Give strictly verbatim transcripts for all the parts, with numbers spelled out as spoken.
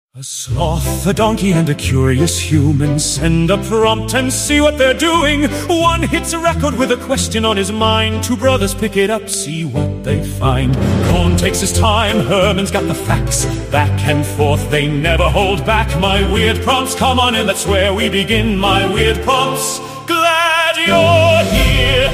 A sloth, a donkey, and a curious human send a prompt and see what they're doing. One hits a record with a question on his mind. Two brothers pick it up, see what they find. Cohn takes his time, Herman's got the facts. Back and forth, they never hold back. My weird prompts, come on in, that's where we begin. My weird prompts, glad you're here.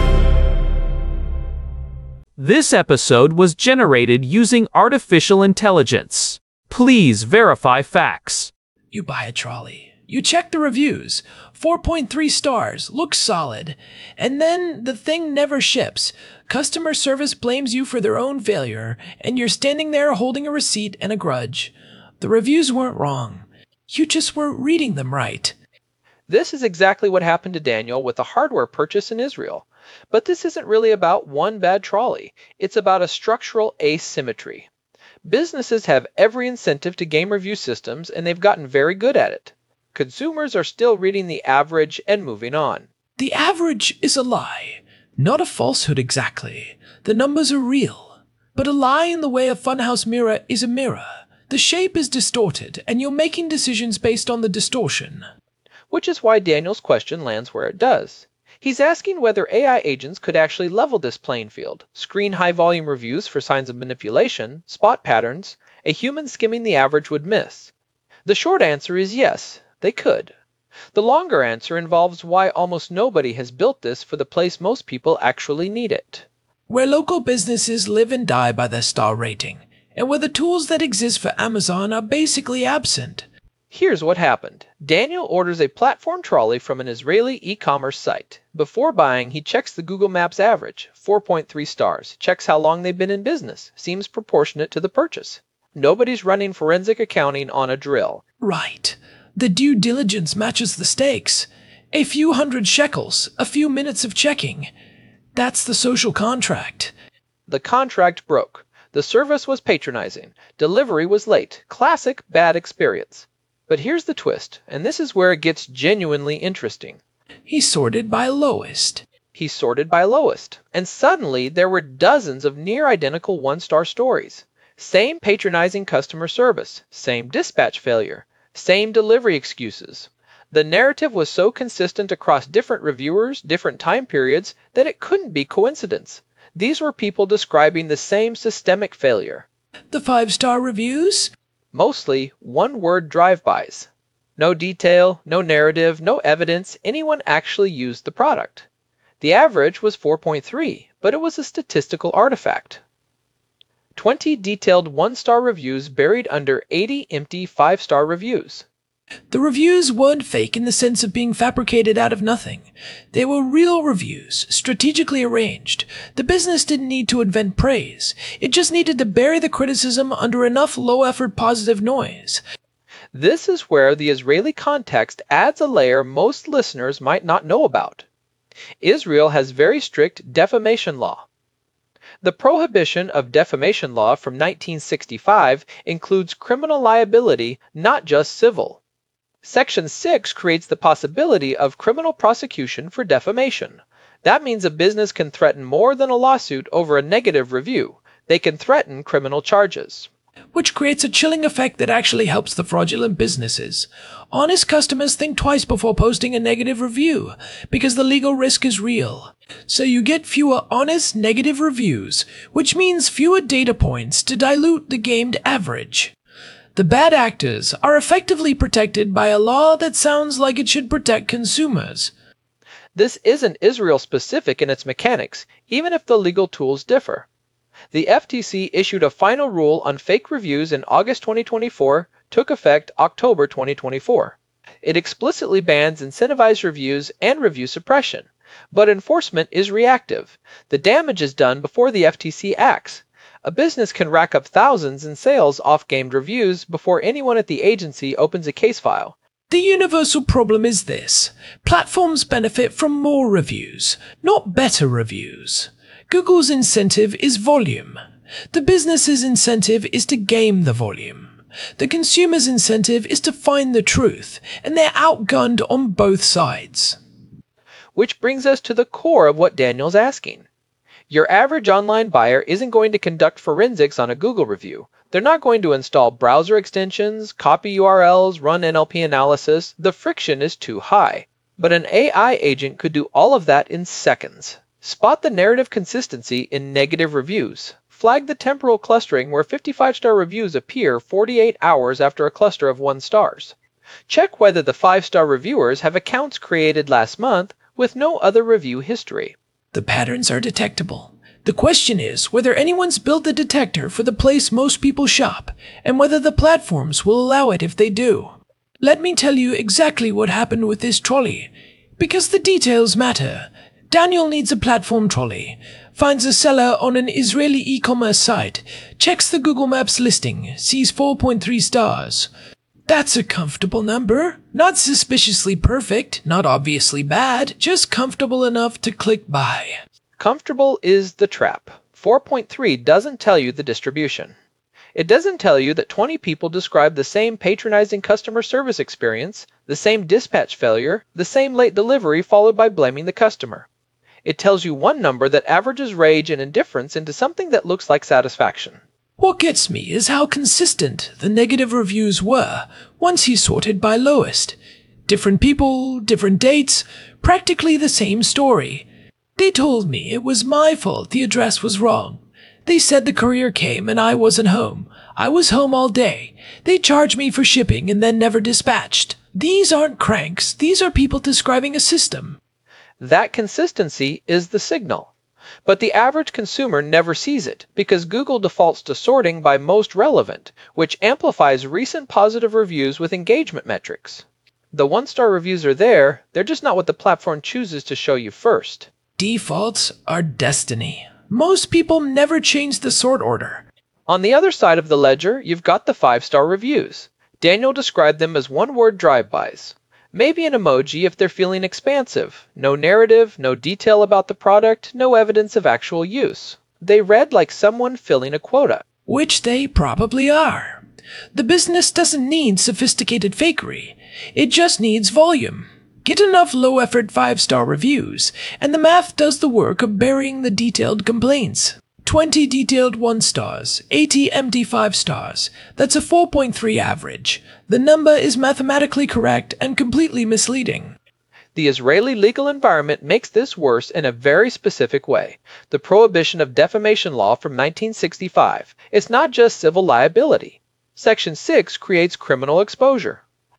This episode was generated using artificial intelligence. Please verify facts. You buy a trolley. You check the reviews. four point three stars. Looks solid. And then the thing never ships. Customer service blames you for their own failure, and you're standing there holding a receipt and a grudge. The reviews weren't wrong. You just weren't reading them right. This is exactly what happened to Daniel with a hardware purchase in Israel. But this isn't really about one bad trolley. It's about a structural asymmetry. Businesses have every incentive to game review systems, and they've gotten very good at it. Consumers are still reading the average and moving on. The average is a lie. Not a falsehood exactly. The numbers are real. But a lie in the way a funhouse mirror is a mirror. The shape is distorted, and you're making decisions based on the distortion. Which is why Daniel's question lands where it does. He's asking whether A I agents could actually level this playing field, screen high-volume reviews for signs of manipulation, spot patterns a human skimming the average would miss. The short answer is yes, they could. The longer answer involves why almost nobody has built this for the place most people actually need it. Where local businesses live and die by their star rating, and where the tools that exist for Amazon are basically absent. Here's what happened. Daniel orders a platform trolley from an Israeli e-commerce site. Before buying, he checks the Google Maps average, four point three stars, checks how long they've been in business, seems proportionate to the purchase. Nobody's running forensic accounting on a drill. Right. The due diligence matches the stakes. A few hundred shekels, a few minutes of checking. That's the social contract. The contract broke. The service was patronizing. Delivery was late. Classic bad experience. But here's the twist, and this is where it gets genuinely interesting. He sorted by lowest. He sorted by lowest, and suddenly there were dozens of near-identical one-star stories. Same patronizing customer service, same dispatch failure, same delivery excuses. The narrative was so consistent across different reviewers, different time periods, that it couldn't be coincidence. These were people describing the same systemic failure. The five-star reviews? Mostly one-word drive-bys. No detail, no narrative, no evidence anyone actually used the product. The average was four point three, but it was a statistical artifact. twenty detailed one-star reviews buried under eighty empty five-star reviews. The reviews weren't fake in the sense of being fabricated out of nothing. They were real reviews, strategically arranged. The business didn't need to invent praise. It just needed to bury the criticism under enough low-effort positive noise. This is where the Israeli context adds a layer most listeners might not know about. Israel has very strict defamation law. The prohibition of defamation law from nineteen sixty-five includes criminal liability, not just civil. Section six creates the possibility of criminal prosecution for defamation. That means a business can threaten more than a lawsuit over a negative review. They can threaten criminal charges. Which creates a chilling effect that actually helps the fraudulent businesses. Honest customers think twice before posting a negative review, because the legal risk is real. So you get fewer honest negative reviews, which means fewer data points to dilute the gamed average. The bad actors are effectively protected by a law that sounds like it should protect consumers. This isn't Israel-specific in its mechanics, even if the legal tools differ. The F T C issued a final rule on fake reviews in August twenty twenty-four, took effect October twenty twenty-four. It explicitly bans incentivized reviews and review suppression, but enforcement is reactive. The damage is done before the F T C acts. A business can rack up thousands in sales off gamed reviews before anyone at the agency opens a case file. The universal problem is this. Platforms benefit from more reviews, not better reviews. Google's incentive is volume. The business's incentive is to game the volume. The consumer's incentive is to find the truth, and they're outgunned on both sides. Which brings us to the core of what Daniel's asking. Your average online buyer isn't going to conduct forensics on a Google review. They're not going to install browser extensions, copy U R Ls, run N L P analysis. The friction is too high. But an A I agent could do all of that in seconds. Spot the narrative consistency in negative reviews. Flag the temporal clustering where fifty-five star reviews appear forty-eight hours after a cluster of one stars. Check whether the five star reviewers have accounts created last month with no other review history. The patterns are detectable. The question is whether anyone's built the detector for the place most people shop, and whether the platforms will allow it if they do. Let me tell you exactly what happened with this trolley, because the details matter. Daniel needs a platform trolley, finds a seller on an Israeli e-commerce site, checks the Google Maps listing, sees four point three stars. That's a comfortable number. Not suspiciously perfect, not obviously bad, just comfortable enough to click buy. Comfortable is the trap. four point three doesn't tell you the distribution. It doesn't tell you that twenty people describe the same patronizing customer service experience, the same dispatch failure, the same late delivery followed by blaming the customer. It tells you one number that averages rage and indifference into something that looks like satisfaction. What gets me is how consistent the negative reviews were once he sorted by lowest. Different people, different dates, practically the same story. They told me it was my fault the address was wrong. They said the courier came and I wasn't home. I was home all day. They charged me for shipping and then never dispatched. These aren't cranks. These are people describing a system. That consistency is the signal. But the average consumer never sees it because Google defaults to sorting by most relevant, which amplifies recent positive reviews with engagement metrics. The one-star reviews are there, they're just not what the platform chooses to show you first. Defaults are destiny. Most people never change the sort order. On the other side of the ledger, you've got the five-star reviews. Daniel described them as one-word drive-bys. Maybe an emoji if they're feeling expansive. No narrative, no detail about the product, no evidence of actual use. They read like someone filling a quota. Which they probably are. The business doesn't need sophisticated fakery. It just needs volume. Get enough low-effort five-star reviews, and the math does the work of burying the detailed complaints. twenty detailed one stars, eighty empty five stars. That's a four point three average. The number is mathematically correct and completely misleading. The Israeli legal environment makes this worse in a very specific way. The prohibition of defamation law from nineteen sixty-five. It's not just civil liability. Section six creates criminal exposure.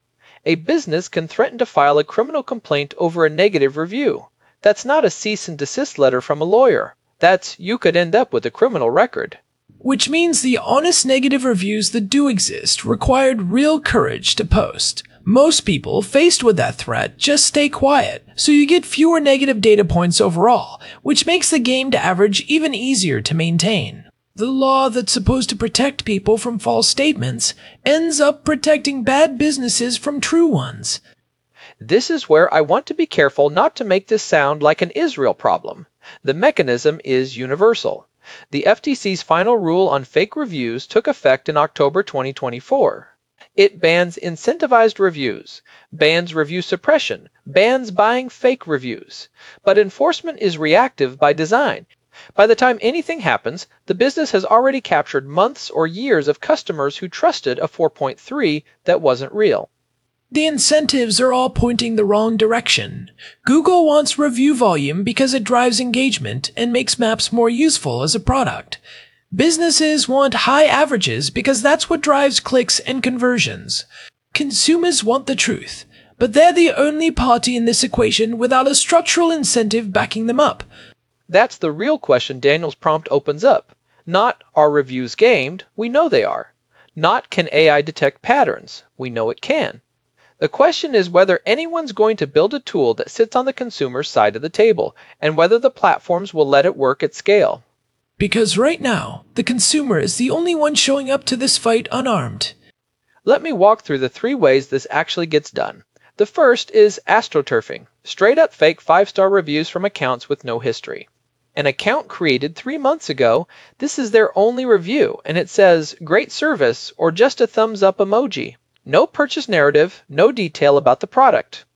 A business can threaten to file a criminal complaint over a negative review. That's not a cease and desist letter from a lawyer. That's, you could end up with a criminal record. Which means the honest negative reviews that do exist required real courage to post. Most people, faced with that threat, just stay quiet, so you get fewer negative data points overall, which makes the game to average even easier to maintain. The law that's supposed to protect people from false statements ends up protecting bad businesses from true ones. This is where I want to be careful not to make this sound like an Israel problem. The mechanism is universal. The F T C's final rule on fake reviews took effect in October twenty twenty-four. It bans incentivized reviews, bans review suppression, bans buying fake reviews. But enforcement is reactive by design. By the time anything happens, the business has already captured months or years of customers who trusted a four point three that wasn't real. The incentives are all pointing the wrong direction. Google wants review volume because it drives engagement and makes maps more useful as a product. Businesses want high averages because that's what drives clicks and conversions. Consumers want the truth, but they're the only party in this equation without a structural incentive backing them up. That's the real question Daniel's prompt opens up. Not, are reviews gamed? We know they are. Not, can A I detect patterns? We know it can. The question is whether anyone's going to build a tool that sits on the consumer's side of the table, and whether the platforms will let it work at scale. Because right now, the consumer is the only one showing up to this fight unarmed. Let me walk through the three ways this actually gets done. The first is astroturfing, straight-up fake five-star reviews from accounts with no history. An account created three months ago, this is their only review, and it says, great service, or just a thumbs-up emoji. No purchase narrative, no detail about the product.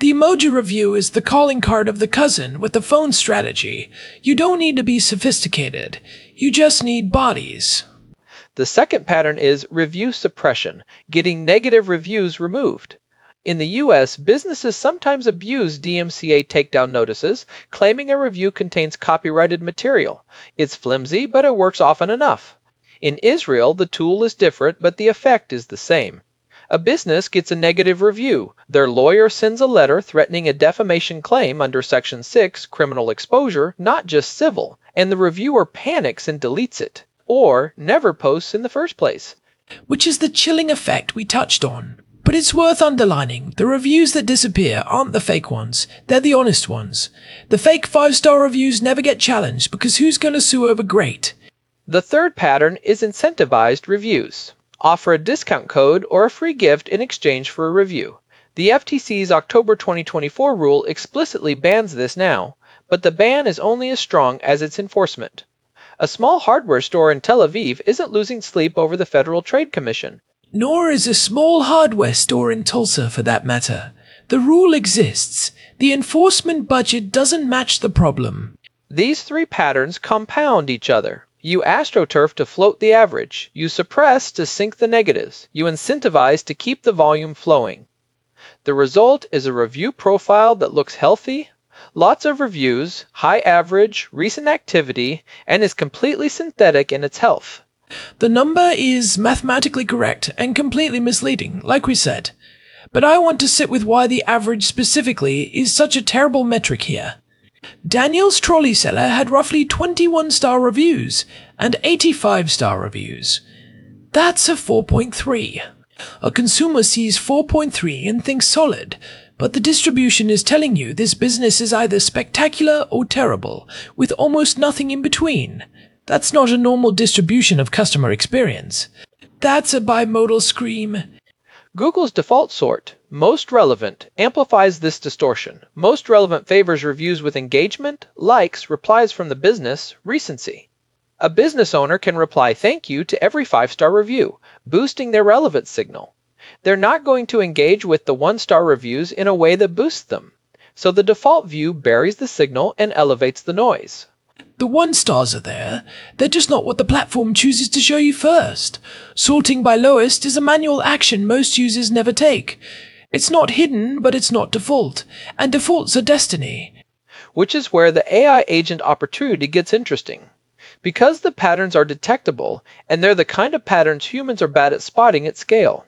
The emoji review is the calling card of the cousin with the phone strategy. You don't need to be sophisticated. You just need bodies. The second pattern is review suppression, getting negative reviews removed. In the U S, businesses sometimes abuse D M C A takedown notices, claiming a review contains copyrighted material. It's flimsy, but it works often enough. In Israel, the tool is different, but the effect is the same. A business gets a negative review. Their lawyer sends a letter threatening a defamation claim under Section six, criminal exposure, not just civil, and the reviewer panics and deletes it, or never posts in the first place. Which is the chilling effect we touched on. But it's worth underlining, the reviews that disappear aren't the fake ones, they're the honest ones. The fake five-star reviews never get challenged because who's going to sue over great? The third pattern is incentivized reviews. Offer a discount code or a free gift in exchange for a review. The F T C's October twenty twenty-four rule explicitly bans this now, but the ban is only as strong as its enforcement. A small hardware store in Tel Aviv isn't losing sleep over the Federal Trade Commission. Nor is a small hardware store in Tulsa, for that matter. The rule exists. The enforcement budget doesn't match the problem. These three patterns compound each other. You astroturf to float the average. You suppress to sink the negatives. You incentivize to keep the volume flowing. The result is a review profile that looks healthy, lots of reviews, high average, recent activity, and is completely synthetic in its health. The number is mathematically correct and completely misleading, like we said. But I want to sit with why the average specifically is such a terrible metric here. Daniel's trolley seller had roughly twenty-one star reviews and eighty-five star reviews. That's a four point three. A consumer sees four point three and thinks solid, but the distribution is telling you this business is either spectacular or terrible, with almost nothing in between. That's not a normal distribution of customer experience. That's a bimodal scream. Google's default sort, most relevant, amplifies this distortion. Most relevant favors reviews with engagement, likes, replies from the business, recency. A business owner can reply thank you to every five-star review, boosting their relevance signal. They're not going to engage with the one-star reviews in a way that boosts them. So the default view buries the signal and elevates the noise. The one stars are there, they're just not what the platform chooses to show you first. Sorting by lowest is a manual action most users never take. It's not hidden, but it's not default, and default's a destiny. Which is where the A I agent opportunity gets interesting. Because the patterns are detectable, and they're the kind of patterns humans are bad at spotting at scale.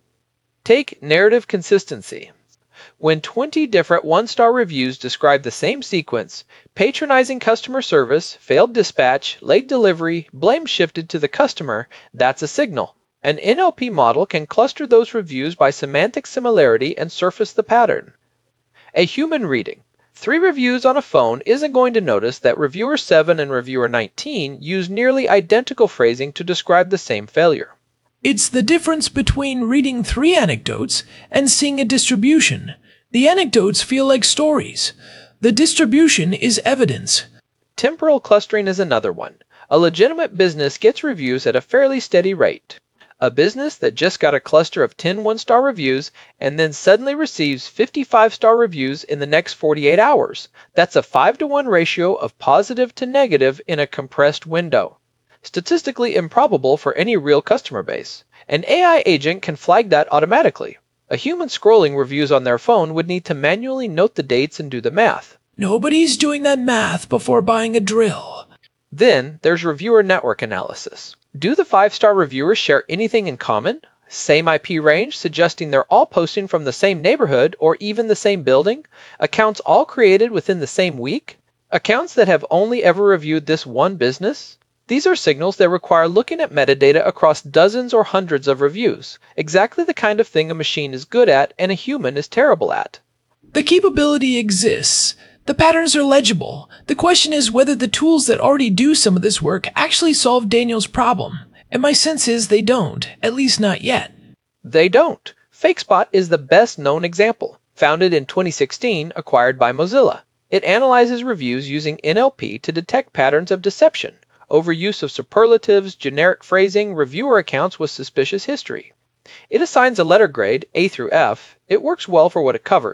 Take narrative consistency. When twenty different one-star reviews describe the same sequence, patronizing customer service, failed dispatch, late delivery, blame shifted to the customer, that's a signal. An N L P model can cluster those reviews by semantic similarity and surface the pattern. A human reading. Three reviews on a phone isn't going to notice that reviewer seven and reviewer nineteen use nearly identical phrasing to describe the same failure. It's the difference between reading three anecdotes and seeing a distribution. The anecdotes feel like stories. The distribution is evidence. Temporal clustering is another one. A legitimate business gets reviews at a fairly steady rate. A business that just got a cluster of ten one-star reviews and then suddenly receives fifty-five star reviews in the next forty-eight hours. That's a five to one ratio of positive to negative in a compressed window. Statistically improbable for any real customer base. An A I agent can flag that automatically. A human scrolling reviews on their phone would need to manually note the dates and do the math. Nobody's doing that math before buying a drill. Then there's reviewer network analysis. Do the five-star reviewers share anything in common? Same I P range, suggesting they're all posting from the same neighborhood or even the same building? Accounts all created within the same week? Accounts that have only ever reviewed this one business? These are signals that require looking at metadata across dozens or hundreds of reviews, exactly the kind of thing a machine is good at and a human is terrible at. The capability exists. The patterns are legible. The question is whether the tools that already do some of this work actually solve Daniel's problem. And my sense is they don't, at least not yet. They don't. FakeSpot is the best known example. Founded in twenty sixteen, acquired by Mozilla. It analyzes reviews using N L P to detect patterns of deception, overuse of superlatives, generic phrasing, reviewer accounts with suspicious history. It assigns a letter grade, A through F. It works well for what it covers.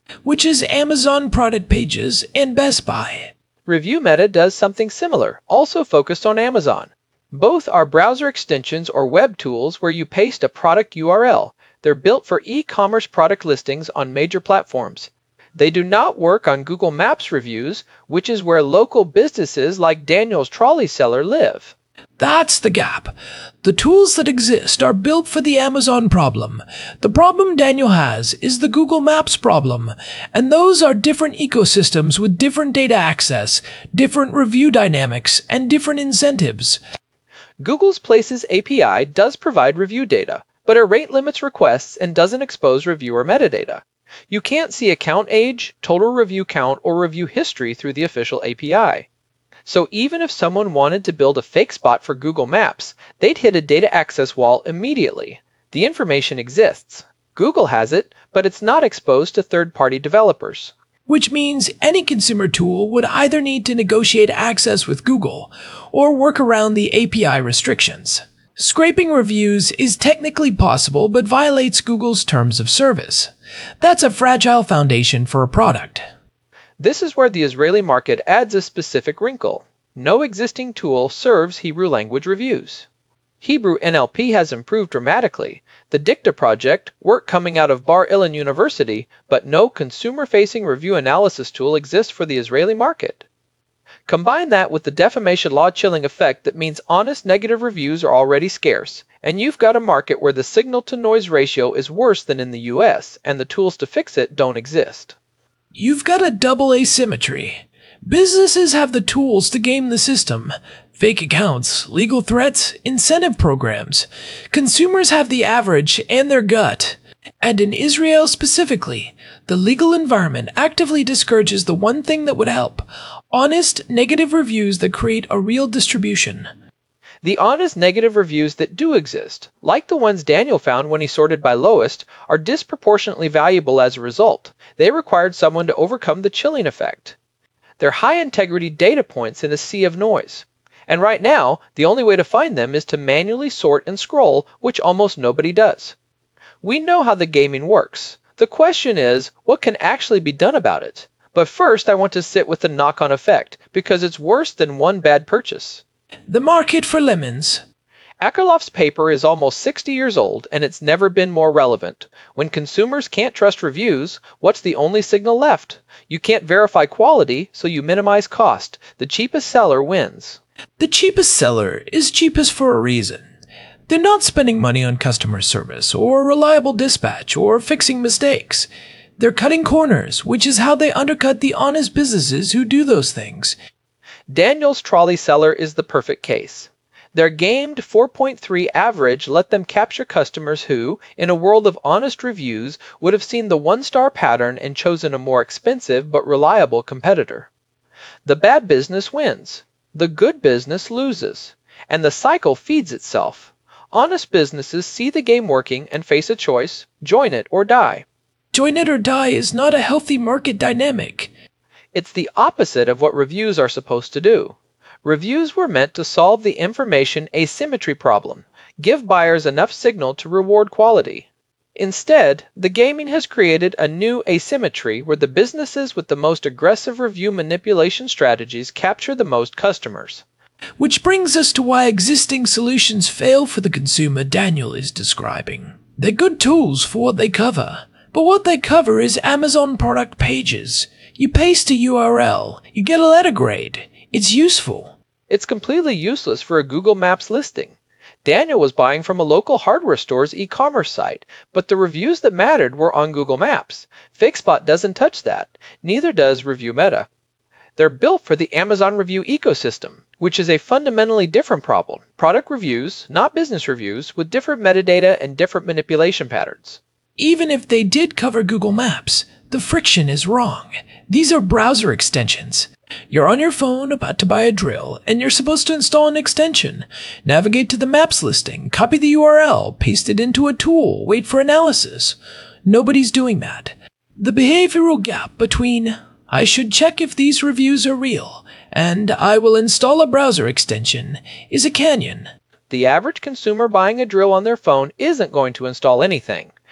which is Amazon Product Pages and Best Buy. Review Meta does something similar, also focused on Amazon. Both are browser extensions or web tools where you paste a product U R L. They're built for e-commerce product listings on major platforms. They do not work on Google Maps reviews, which is where local businesses like Daniel's Trolley Seller live. That's the gap. The tools that exist are built for the Amazon problem. The problem Daniel has is the Google Maps problem, and those are different ecosystems with different data access, different review dynamics, and different incentives. Google's Places A P I does provide review data, but it rate limits requests and doesn't expose reviewer metadata. You can't see account age, total review count, or review history through the official A P I. So even if someone wanted to build a fake spot for Google Maps, they'd hit a data access wall immediately. The information exists. Google has it, but it's not exposed to third-party developers. Which means any consumer tool would either need to negotiate access with Google or work around the A P I restrictions. Scraping reviews is technically possible but violates Google's terms of service. That's a fragile foundation for a product. This is where the Israeli market adds a specific wrinkle. No existing tool serves Hebrew language reviews. Hebrew N L P has improved dramatically. The Dicta project, work coming out of Bar Ilan University, but no consumer-facing review analysis tool exists for the Israeli market. Combine that with the defamation law chilling effect that means honest negative reviews are already scarce, and you've got a market where the signal-to-noise ratio is worse than in the U S, and the tools to fix it don't exist. You've got a double asymmetry. Businesses have the tools to game the system. Fake accounts, legal threats, incentive programs. Consumers have the average and their gut. And in Israel specifically, the legal environment actively discourages the one thing that would help: honest, negative reviews that create a real distribution. The honest negative reviews that do exist, like the ones Daniel found when he sorted by lowest, are disproportionately valuable as a result. They required someone to overcome the chilling effect. They're high-integrity data points in a sea of noise. And right now, the only way to find them is to manually sort and scroll, which almost nobody does. We know how the gaming works. The question is, what can actually be done about it? But first, I want to sit with the knock-on effect, because it's worse than one bad purchase. The market for lemons. Akerlof's paper is almost sixty years old, and it's never been more relevant. When consumers can't trust reviews, what's the only signal left? You can't verify quality, so you minimize cost. The cheapest seller wins. The cheapest seller is cheapest for a reason. They're not spending money on customer service, or reliable dispatch, or fixing mistakes. They're cutting corners, which is how they undercut the honest businesses who do those things. Daniel's Trolley Seller is the perfect case. Their gamed four point three average let them capture customers who, in a world of honest reviews, would have seen the one-star pattern and chosen a more expensive but reliable competitor. The bad business wins. The good business loses. And the cycle feeds itself. Honest businesses see the game working and face a choice: join it or die. Join it or die is not a healthy market dynamic. It's the opposite of what reviews are supposed to do. Reviews were meant to solve the information asymmetry problem, give buyers enough signal to reward quality. Instead, the gaming has created a new asymmetry where the businesses with the most aggressive review manipulation strategies capture the most customers. Which brings us to why existing solutions fail for the consumer Daniel is describing. They're good tools for what they cover, but what they cover is Amazon Product Pages. You paste a U R L, you get a letter grade. It's useful. It's completely useless for a Google Maps listing. Daniel was buying from a local hardware store's e-commerce site, but the reviews that mattered were on Google Maps. FakeSpot doesn't touch that. Neither does Review Meta. They're built for the Amazon review ecosystem, which is a fundamentally different problem. Product reviews, not business reviews, with different metadata and different manipulation patterns. Even if they did cover Google Maps, the friction is wrong. These are browser extensions. You're on your phone about to buy a drill, and you're supposed to install an extension. Navigate to the Maps listing, copy the U R L, paste it into a tool, wait for analysis. Nobody's doing that. The behavioral gap between "I should check if these reviews are real" and "I will install a browser extension" is a canyon. The average consumer buying a drill on their phone isn't going to install anything.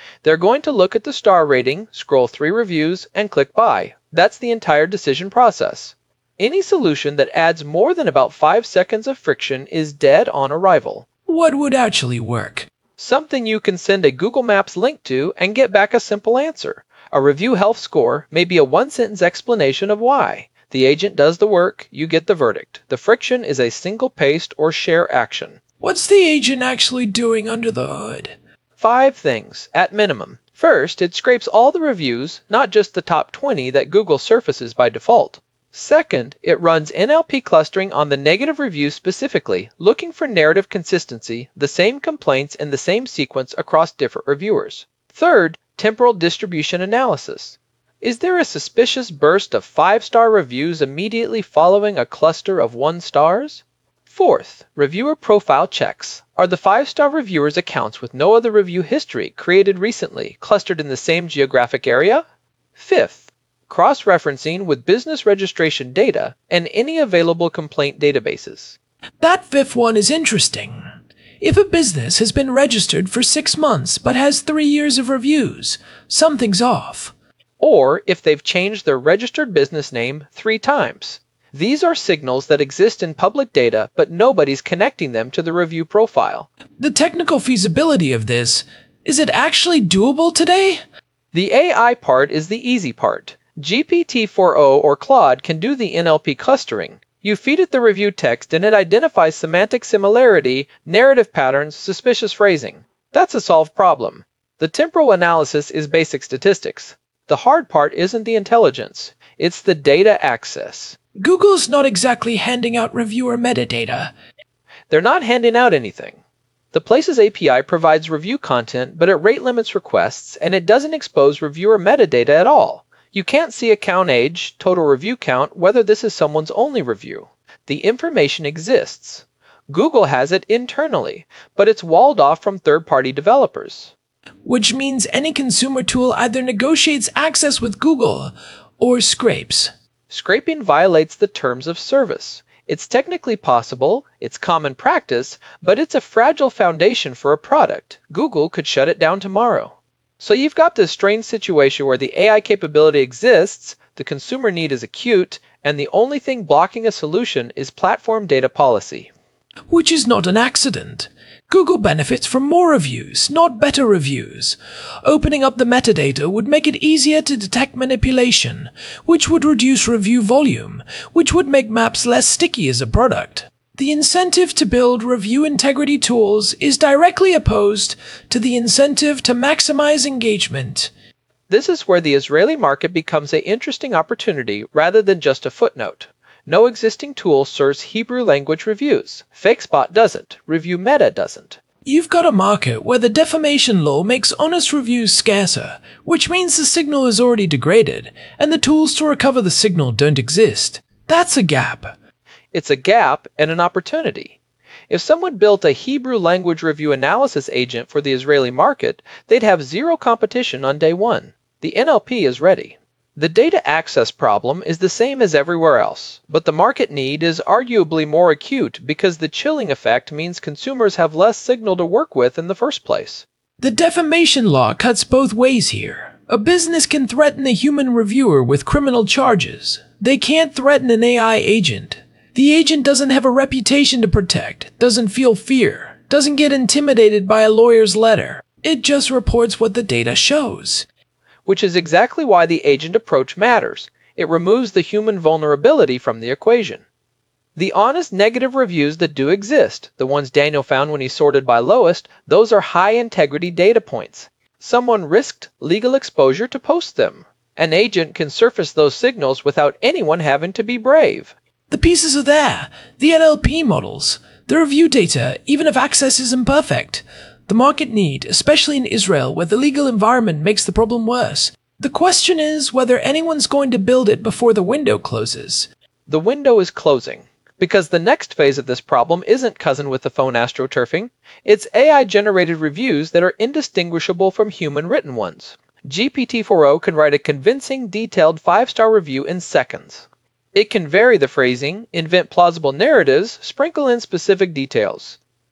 They're going to look at the star rating, scroll three reviews, and click buy. That's the entire decision process. Any solution that adds more than about five seconds of friction is dead on arrival. What would actually work? Something you can send a Google Maps link to and get back a simple answer. A review health score may be a one-sentence explanation of why. The agent does the work, you get the verdict. The friction is a single paste or share action. What's the agent actually doing under the hood? Five things, at minimum. First, it scrapes all the reviews, not just the top twenty that Google surfaces by default. Second, it runs N L P clustering on the negative reviews specifically, looking for narrative consistency, the same complaints in the same sequence across different reviewers. Third, temporal distribution analysis. Is there a suspicious burst of five-star reviews immediately following a cluster of one stars? Fourth, reviewer profile checks. Are the five-star reviewers' accounts with no other review history created recently clustered in the same geographic area? Fifth, cross-referencing with business registration data and any available complaint databases. That fifth one is interesting. If a business has been registered for six months but has three years of reviews, something's off. Or if they've changed their registered business name three times. These are signals that exist in public data, but nobody's connecting them to the review profile. The technical feasibility of this, is it actually doable today? The A I part is the easy part. G P T four o or Claude can do the N L P clustering. You feed it the review text and it identifies semantic similarity, narrative patterns, suspicious phrasing. That's a solved problem. The temporal analysis is basic statistics. The hard part isn't the intelligence, it's the data access. Google's not exactly handing out reviewer metadata. They're not handing out anything. The Places A P I provides review content, but it rate limits requests, and it doesn't expose reviewer metadata at all. You can't see account age, total review count, whether this is someone's only review. The information exists. Google has it internally, but it's walled off from third-party developers. Which means any consumer tool either negotiates access with Google or scrapes. Scraping violates the terms of service. It's technically possible, it's common practice, but it's a fragile foundation for a product. Google could shut it down tomorrow. So you've got this strange situation where the A I capability exists, the consumer need is acute, and the only thing blocking a solution is platform data policy. Which is not an accident. Google benefits from more reviews, not better reviews. Opening up the metadata would make it easier to detect manipulation, which would reduce review volume, which would make maps less sticky as a product. The incentive to build review integrity tools is directly opposed to the incentive to maximize engagement. This is where the Israeli market becomes an interesting opportunity rather than just a footnote. No existing tool serves Hebrew language reviews. FakeSpot doesn't. ReviewMeta doesn't. You've got a market where the defamation law makes honest reviews scarcer, which means the signal is already degraded, and the tools to recover the signal don't exist. That's a gap. It's a gap and an opportunity. If someone built a Hebrew language review analysis agent for the Israeli market, they'd have zero competition on day one. The N L P is ready. The data access problem is the same as everywhere else, but the market need is arguably more acute because the chilling effect means consumers have less signal to work with in the first place. The defamation law cuts both ways here. A business can threaten a human reviewer with criminal charges. They can't threaten an A I agent. The agent doesn't have a reputation to protect, doesn't feel fear, doesn't get intimidated by a lawyer's letter. It just reports what the data shows. Which is exactly why the agent approach matters. It removes the human vulnerability from the equation. The honest negative reviews that do exist, the ones Daniel found when he sorted by lowest, those are high-integrity data points. Someone risked legal exposure to post them. An agent can surface those signals without anyone having to be brave. The pieces are there. The N L P models. The review data, even if access is imperfect. The market need, especially in Israel, where the legal environment makes the problem worse. The question is whether anyone's going to build it before the window closes. The window is closing, because the next phase of this problem isn't cousin with the phone astroturfing. It's A I-generated reviews that are indistinguishable from human written ones. G P T four o can write a convincing, detailed five-star review in seconds. It can vary the phrasing, invent plausible narratives, sprinkle in specific details.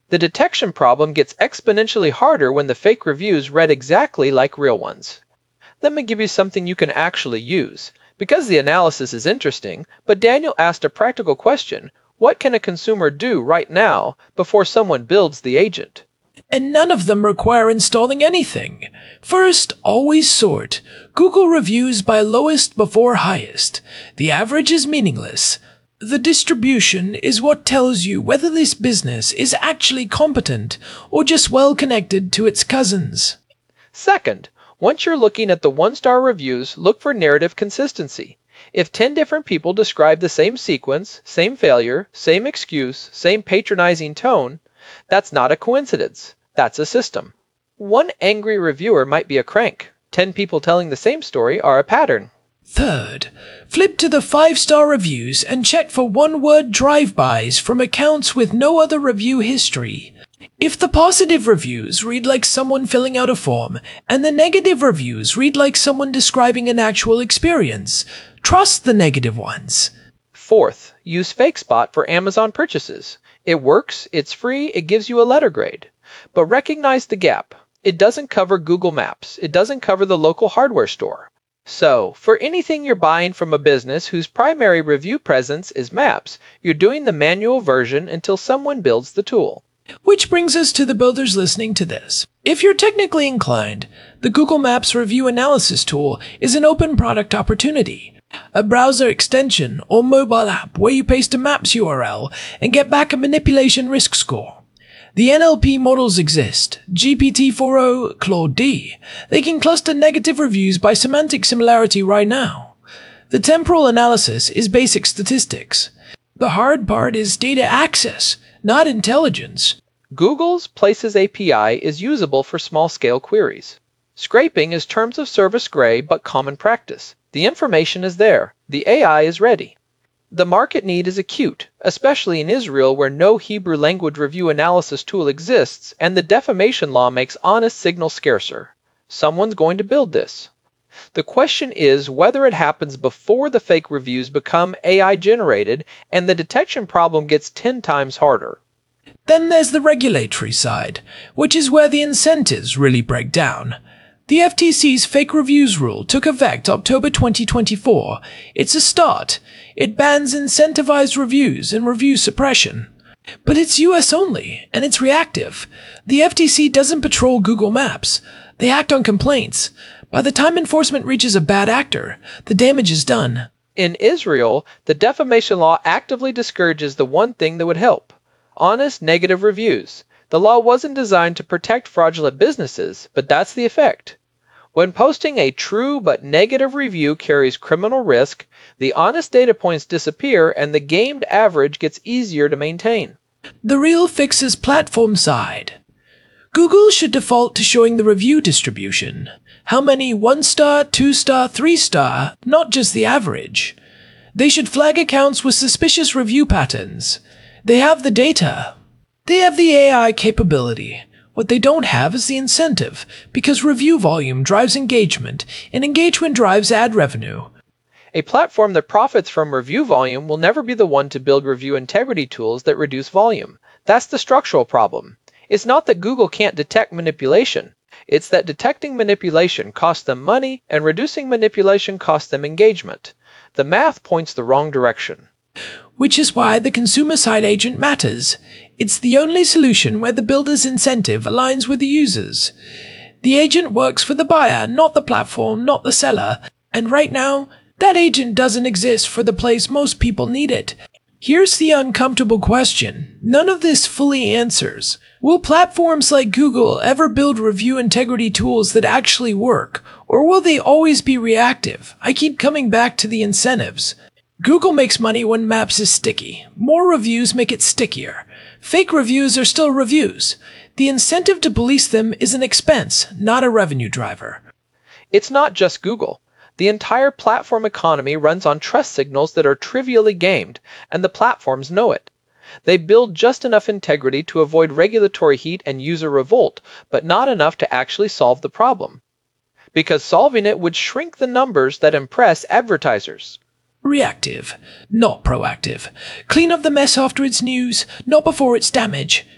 The detection problem gets exponentially harder when the fake reviews read exactly like real ones. Let me give you something you can actually use. Because the analysis is interesting, but Daniel asked a practical question: what can a consumer do right now before someone builds the agent? And none of them require installing anything. First, always sort. Google reviews by lowest before highest. The average is meaningless. The distribution is what tells you whether this business is actually competent or just well connected to its cousins. Second, once you're looking at the one-star reviews, look for narrative consistency. If ten different people describe the same sequence, same failure, same excuse, same patronizing tone, that's not a coincidence. That's a system. One angry reviewer might be a crank. Ten people telling the same story are a pattern. Third, flip to the five-star reviews and check for one-word drive-bys from accounts with no other review history. If the positive reviews read like someone filling out a form, and the negative reviews read like someone describing an actual experience, trust the negative ones. Fourth, use FakeSpot for Amazon purchases. It works, it's free, it gives you a letter grade. But recognize the gap. It doesn't cover Google Maps. It doesn't cover the local hardware store. So, for anything you're buying from a business whose primary review presence is Maps, you're doing the manual version until someone builds the tool. Which brings us to the builders listening to this. If you're technically inclined, the Google Maps Review Analysis tool is an open product opportunity. A browser extension or mobile app where you paste a Maps U R L and get back a manipulation risk score. The N L P models exist, G P T four o, Claude D. They can cluster negative reviews by semantic similarity right now. The temporal analysis is basic statistics. The hard part is data access, not intelligence. Google's Places A P I is usable for small-scale queries. Scraping is terms of service gray but common practice. The information is there. The A I is ready. The market need is acute, especially in Israel where no Hebrew language review analysis tool exists and the defamation law makes honest signal scarcer. Someone's going to build this. The question is whether it happens before the fake reviews become A I generated and the detection problem gets ten times harder. Then there's the regulatory side, which is where the incentives really break down. The F T C's fake reviews rule took effect October twenty twenty-four. It's a start. It bans incentivized reviews and review suppression. But it's U S only, and it's reactive. The F T C doesn't patrol Google Maps. They act on complaints. By the time enforcement reaches a bad actor, the damage is done. In Israel, the defamation law actively discourages the one thing that would help: honest negative reviews. The law wasn't designed to protect fraudulent businesses, but that's the effect. When posting a true but negative review carries criminal risk, the honest data points disappear and the gamed average gets easier to maintain. The real fix is platform side. Google should default to showing the review distribution. How many one-star, two-star, three-star, not just the average. They should flag accounts with suspicious review patterns. They have the data. They have the A I capability. What they don't have is the incentive, because review volume drives engagement, and engagement drives ad revenue. A platform that profits from review volume will never be the one to build review integrity tools that reduce volume. That's the structural problem. It's not that Google can't detect manipulation. It's that detecting manipulation costs them money, and reducing manipulation costs them engagement. The math points the wrong direction. Which is why the consumer-side agent matters. It's the only solution where the builder's incentive aligns with the user's. The agent works for the buyer, not the platform, not the seller. And right now, that agent doesn't exist for the place most people need it. Here's the uncomfortable question. None of this fully answers. Will platforms like Google ever build review integrity tools that actually work? Or will they always be reactive? I keep coming back to the incentives. Google makes money when Maps is sticky. More reviews make it stickier. Fake reviews are still reviews. The incentive to police them is an expense, not a revenue driver. It's not just Google. The entire platform economy runs on trust signals that are trivially gamed, and the platforms know it. They build just enough integrity to avoid regulatory heat and user revolt, but not enough to actually solve the problem. Because solving it would shrink the numbers that impress advertisers. Reactive, not proactive. Clean up the mess after it's news, not before it's damage.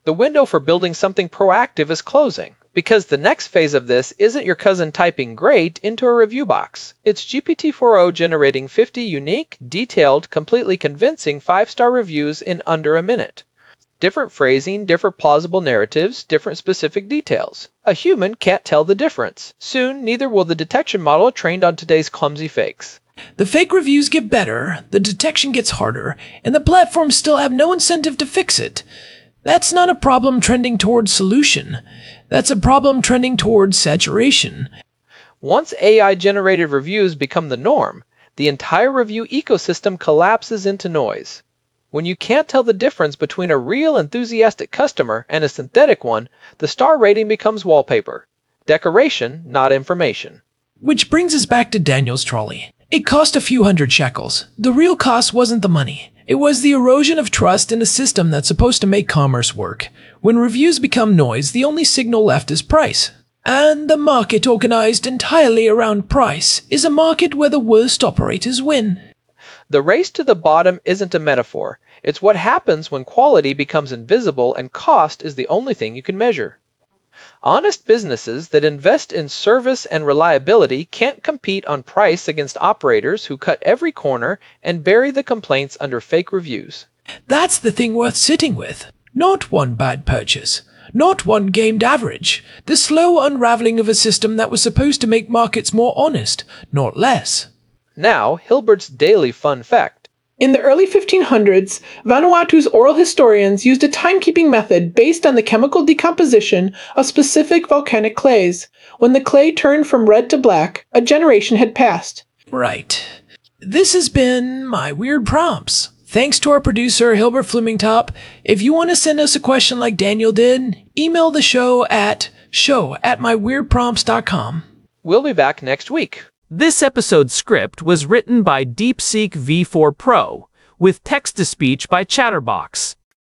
The window for building something proactive is closing, because the next phase of this isn't your cousin typing great into a review box. It's G P T four o generating fifty unique, detailed, completely convincing five-star reviews in under a minute. Different phrasing, different plausible narratives, different specific details. A human can't tell the difference. Soon, neither will the detection model trained on today's clumsy fakes. The fake reviews get better, the detection gets harder, and the platforms still have no incentive to fix it. That's not a problem trending towards solution. That's a problem trending towards saturation. Once A I-generated reviews become the norm, the entire review ecosystem collapses into noise. When you can't tell the difference between a real enthusiastic customer and a synthetic one, the star rating becomes wallpaper. Decoration, not information. Which brings us back to Daniel's trolley. It cost a few hundred shekels. The real cost wasn't the money. It was the erosion of trust in a system that's supposed to make commerce work. When reviews become noise, the only signal left is price. And the market organized entirely around price is a market where the worst operators win. The race to the bottom isn't a metaphor. It's what happens when quality becomes invisible and cost is the only thing you can measure. Honest businesses that invest in service and reliability can't compete on price against operators who cut every corner and bury the complaints under fake reviews. That's the thing worth sitting with. Not one bad purchase. Not one gamed average. The slow unraveling of a system that was supposed to make markets more honest, not less. Now, Hilbert's daily fun fact. In the early fifteen hundreds, Vanuatu's oral historians used a timekeeping method based on the chemical decomposition of specific volcanic clays. When the clay turned from red to black, a generation had passed. Right. This has been My Weird Prompts. Thanks to our producer, Hilbert Flumingtop. If you want to send us a question like Daniel did, email the show at show at my weird prompts dot com. We'll be back next week. This episode's script was written by DeepSeek V four Pro, with text-to-speech by Chatterbox.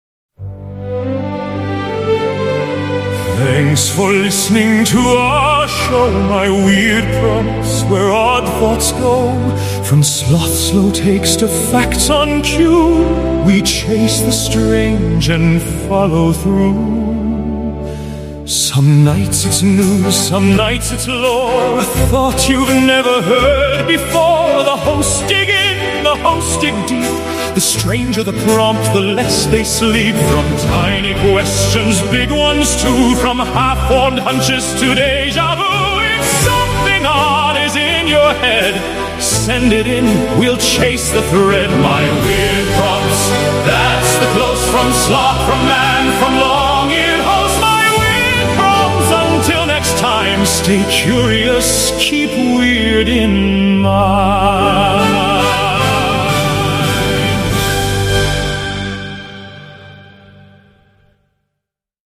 Thanks for listening to our show, My Weird Prompts, where odd thoughts go. From sloth slow takes to facts on cue, we chase the strange and follow through. Some nights it's news, some nights it's lore, a thought you've never heard before. The hosts dig in, the hosts dig deep. The stranger the prompt, the less they sleep. From tiny questions, big ones too. From half-formed hunches to deja vu. If something odd is in your head, send it in, we'll chase the thread. My Weird Prompts, that's the close from sloth, from man, from long-eared host. My Weird Prompts, until next time, stay curious, keep weird in mind.